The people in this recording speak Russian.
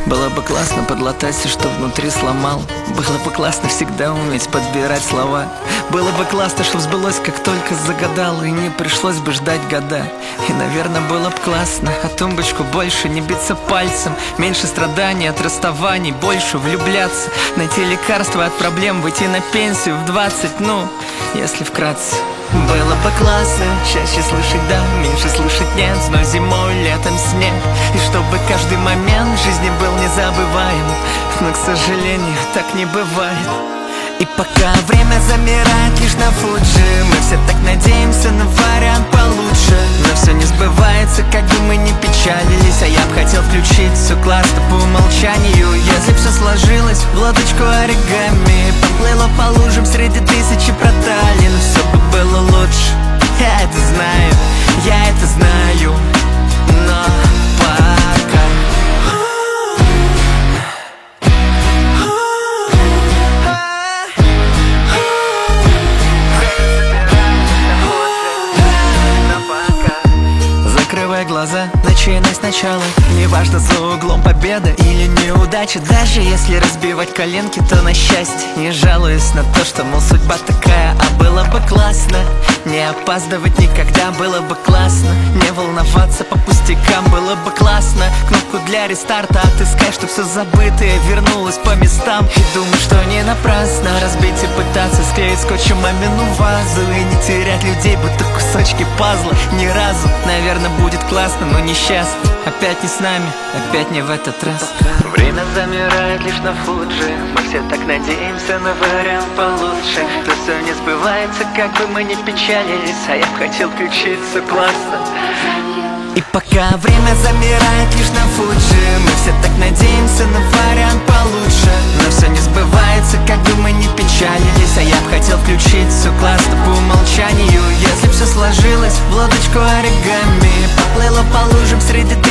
Было бы классно подлатать все, что внутри сломал. Было бы классно всегда уметь подбирать слова. Было бы классно, что сбылось, как только загадал, и не пришлось бы ждать года. И, наверное, было бы классно о тумбочку больше не биться пальцем. Меньше страданий от расставаний, больше влюбляться. Найти лекарства от проблем, выйти на пенсию в 20, ну, если вкратце. Было бы классно чаще слышать да, меньше слышать нет, но зимой, летом снег. И чтобы каждый момент в жизни был незабываем. Но, к сожалению, так не бывает. И пока время замирает лишь на Фуджи, мы все так надеемся на вариант получше. Но все не сбывается, как бы мы ни печалились. А я б хотел включить все классно по умолчанию. Если б все сложилось в лодочку оригами, поплыло по лужам среди тысячи проталин, все бы было лучше. Я это знаю, я это знаю. Но пока закрывай глаза, начинай сначала. Неважно, за углом победа или неудача. Даже если разбивать коленки, то на счастье. Не жалуюсь на то, что, мол, судьба такая. А было бы классно не опаздывать никогда. Было бы классно не волноваться по пустякам. Было бы классно кнопку для рестарта отыскать, чтоб все забытое вернулось по местам. И думаю, что не напрасно разбить и пытаться склеить скотчем мамину вазу. И не терять людей, будто кусочки пазла. Ни разу, наверное, будет классно, но несчастно. Опять не с нами, опять не в этот раз. Время замирает лишь на Фуджи, мы все так надеемся на вариант получше. Но все не сбывается, как бы мы ни печалились. А я б хотел включить все классно. И пока время замирает лишь на Фуджи, мы все так надеемся на вариант получше. Но все не сбывается, как бы мы ни печалились. А я б хотел включить все классно по умолчанию. Если б все сложилось в лодочку оригами, поплыло по лужам среди